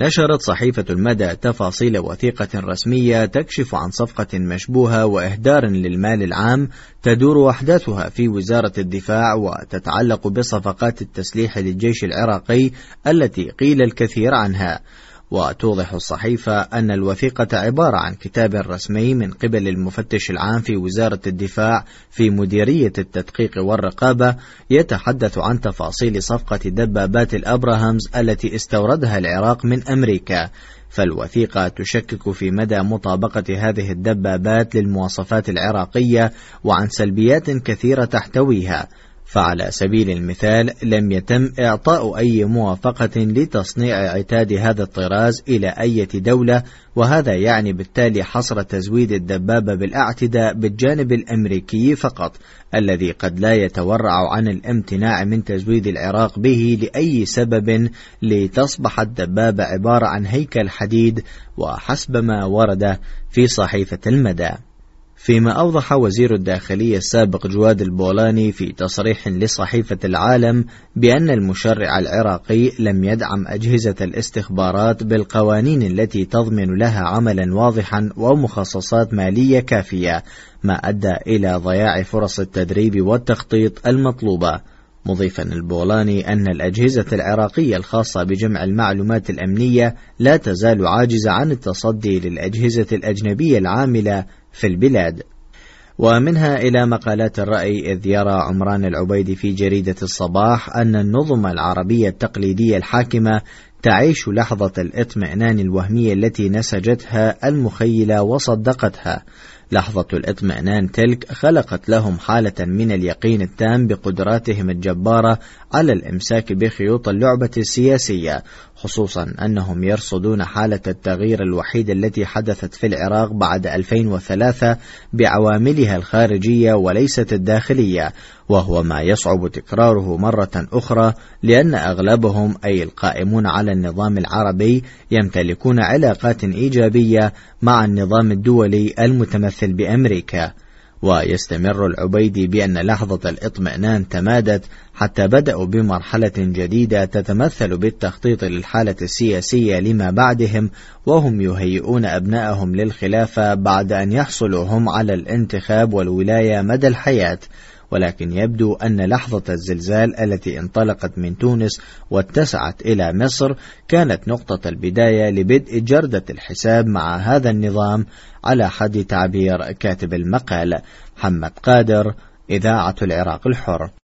نشرت صحيفة المدى تفاصيل وثيقة رسمية تكشف عن صفقة مشبوهة وإهدار للمال العام تدور أحداثها في وزارة الدفاع، وتتعلق بصفقات التسليح للجيش العراقي التي قيل الكثير عنها. وتوضح الصحيفة أن الوثيقة عبارة عن كتاب رسمي من قبل المفتش العام في وزارة الدفاع في مديرية التدقيق والرقابة يتحدث عن تفاصيل صفقة دبابات الأبراهامز التي استوردها العراق من أمريكا. فالوثيقة تشكك في مدى مطابقة هذه الدبابات للمواصفات العراقية وعن سلبيات كثيرة تحتويها. فعلى سبيل المثال لم يتم إعطاء أي موافقة لتصنيع عتاد هذا الطراز إلى أي دولة، وهذا يعني بالتالي حصر تزويد الدبابة بالأعتداء بالجانب الأمريكي فقط، الذي قد لا يتورع عن الامتناع من تزويد العراق به لأي سبب، لتصبح الدبابة عبارة عن هيكل حديد، وحسب ما ورد في صحيفة المدى. فيما أوضح وزير الداخلية السابق جواد البولاني في تصريح لصحيفة العالم بأن المشرع العراقي لم يدعم أجهزة الاستخبارات بالقوانين التي تضمن لها عملا واضحا ومخصصات مالية كافية، ما أدى إلى ضياع فرص التدريب والتخطيط المطلوبة، مضيفا البولاني أن الأجهزة العراقية الخاصة بجمع المعلومات الأمنية لا تزال عاجزة عن التصدي للأجهزة الأجنبية العاملة في البلاد. ومنها إلى مقالات الرأي، إذ يرى عمران العبيدي في جريدة الصباح أن النظم العربية التقليدية الحاكمة تعيش لحظة الاطمئنان الوهمية التي نسجتها المخيلة وصدقتها. لحظة الاطمئنان تلك خلقت لهم حالة من اليقين التام بقدراتهم الجبارة على الإمساك بخيوط اللعبة السياسية، خصوصا أنهم يرصدون حالة التغيير الوحيدة التي حدثت في العراق بعد 2003 بعواملها الخارجية وليست الداخلية، وهو ما يصعب تكراره مرة أخرى، لأن أغلبهم أي القائمون على النظام العربي يمتلكون علاقات إيجابية مع النظام الدولي المتمثل بأمريكا. ويستمر العبيدي بأن لحظة الاطمئنان تمادت حتى بدأوا بمرحلة جديدة تتمثل بالتخطيط للحالة السياسية لما بعدهم، وهم يهيئون أبنائهم للخلافة بعد أن يحصلوا هم على الانتخاب والولاية مدى الحياة. ولكن يبدو أن لحظة الزلزال التي انطلقت من تونس واتسعت إلى مصر كانت نقطة البداية لبدء جردة الحساب مع هذا النظام، على حد تعبير كاتب المقال. محمد قادر، إذاعة العراق الحر.